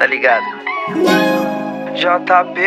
tá ligado? JP.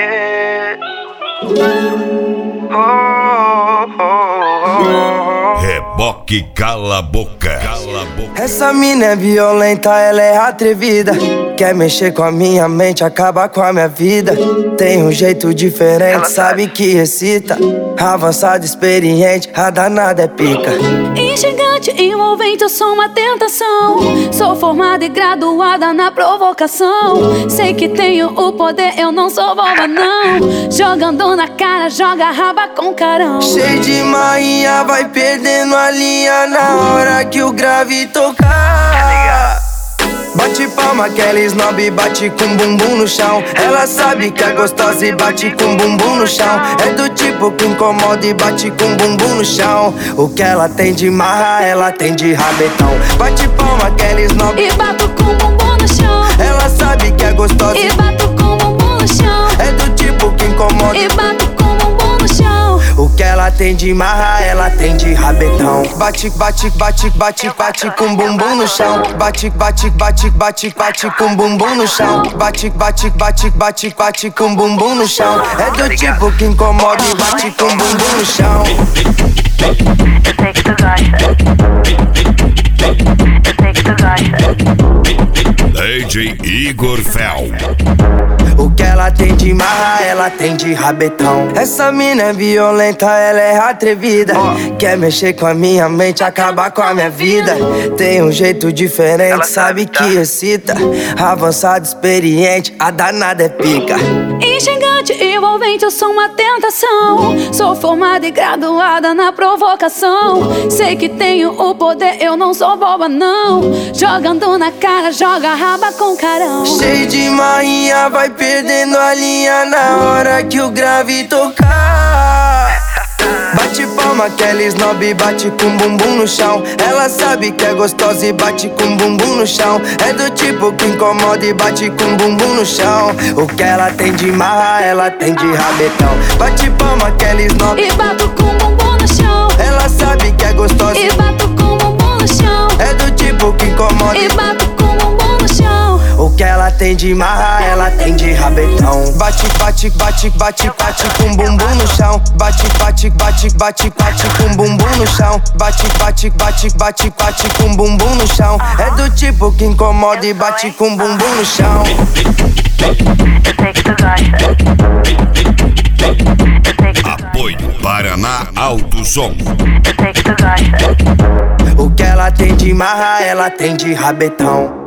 Reboque cala a boca. Essa mina é violenta, ela é atrevida. Quer mexer com a minha mente, acabar com a minha vida. Tem um jeito diferente, Ela sabe que excita. Avançada, experiente, a danada é pica. Instigante, envolvente, eu sou uma tentação. Sou formada e graduada na provocação. Sei que tenho o poder, eu não sou boba não. Jogando na cara, joga a raba com carão. Cheio de marinha, vai perdendo a linha na hora que o grave tocar. Bate palma, aquela snob bate com bumbum no chão. Ela sabe que é gostosa e bate com bumbum no chão. É do tipo que incomoda e bate com bumbum no chão. O que ela tem de marra, ela tem de rabetão. Bate palma, aquela snob E bato com o bumbum no chão. ela sabe que é gostosa E bato com o bumbum no chão. é do tipo que incomoda. E bato com o bumbum no chão. O que ela tem de marra, ela tem de rabetão. Bate, bate, bate, bate, bate com bumbum no chão. Bate, bate, bate, bate, bate com bumbum no chão. Bate, bate, bate, bate, bate com bumbum no chão. É do tipo que incomoda e bate com bumbum no chão. Eu sei que tu gosta. Eu sei que tu gosta. DJ Igor Fel. O que ela tem de marra, ela tem de rabetão. Essa mina é violenta, ela é atrevida. Quer mexer com a minha mente, acabar com a minha vida. Tem um jeito diferente, Ela sabe sabe, tá? que excita. Avançado, experiente, a danada é pica. Instigante, envolvente, eu sou uma tentação. Sou formada e graduada na provocação. Sei que tenho o poder, eu não sou boba não. Jogando na cara, joga a raba com carão. Cheio de marinha, vai perdendo a linha na hora que o grave tocar. Bate palma, aquela snob bate com bumbum no chão. Ela sabe que é gostosa e bate com bumbum no chão. É do tipo que incomoda e bate com bumbum no chão. O que ela tem de marra, ela tem de rabetão. Bate palma, aquela snob E bato com o bumbum no chão. ela sabe que é gostosa E bato com o bumbum no chão. é do tipo que incomoda. E bato com o bumbum no chão. O que ela tem de marra, ela tem de rabetão. Bate, bate, bate, bate, bate com bumbum no chão. Bate, bate, bate, bate, bate com bumbum no chão. Bate, bate, bate, bate, bate com bumbum no chão. É do tipo que incomoda e bate com bumbum no chão. Eu sei que tu gosta. Eu sei que tu gosta. Apoio Paraná Alto Som. Eu sei que tu gosta. O que ela tem de marra, ela tem de rabetão.